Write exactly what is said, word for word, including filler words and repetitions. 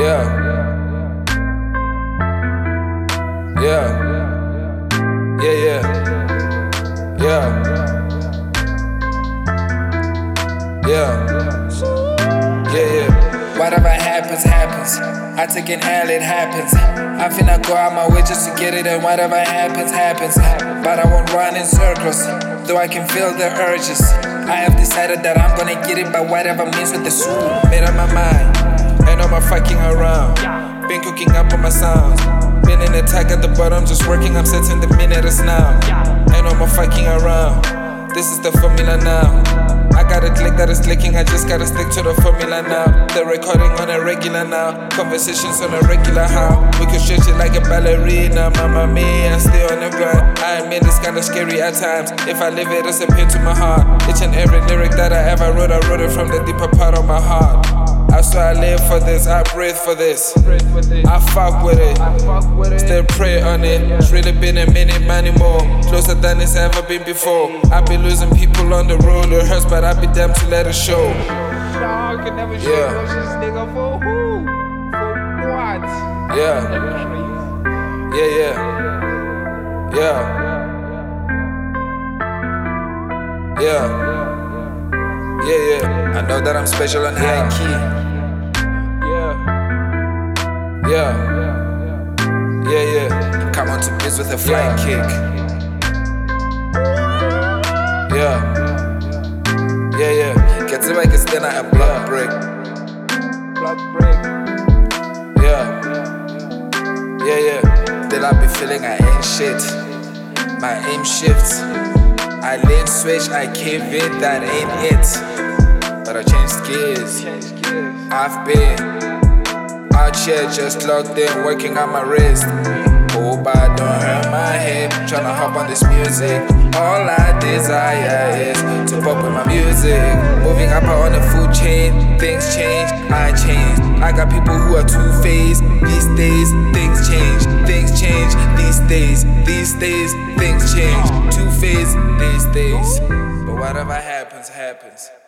Yeah. Yeah. Yeah, yeah. Yeah. Yeah. Yeah, yeah. Whatever happens, happens. I take an L, it happens. I finna go out my way just to get it, and whatever happens, happens. But I won't run in circles, though I can feel the urges. I have decided that I'm gonna get it by whatever means with the soul. Made up my mind, ain't no more fucking around. Been cooking up on my sounds. Been in the tag at the bottom, just working, I'm setting the minutes now. Ain't no more fucking around. This is the formula now. I got a click that is clicking, I just gotta stick to the formula now. The recording on a regular now, conversations on a regular how. We could stretch it like a ballerina, mamma mia, stay on the grind. I admit it's kinda scary at times. If I live it, it's a pain to my heart. Each and every lyric that I ever wrote, I wrote it from the deeper part of my heart. I swear I live for this, I breathe for this. I fuck with it, still pray on it. It's really been a minute, money more. Closer than it's ever been before. I be losing people on the road, it hurts, but I be damned to let it show. Dog can never show Yeah. emotions, nigga. For who? For what? Yeah, yeah, yeah, yeah, yeah, yeah, yeah. I know that I'm special and high key. Yeah. Yeah, yeah, yeah. Come on to biz with a flying kick. Yeah, yeah, yeah. Get to make it stand at a block break. Blood break. Yeah, yeah, yeah. Still I be feeling I ain't shit. My aim shifts. I lane switch, I cave it, that ain't it. But I changed gears. Change gears. I've been out here just locked in, working on my wrist. Hope I don't hurt my head, tryna hop on this music. All I desire is to pop with my music. Moving up on the food chain, things change, I change. I got people who are two-faced. These days, things change, things change. These days, these days, things change. Two-faced these days. But whatever happens, happens.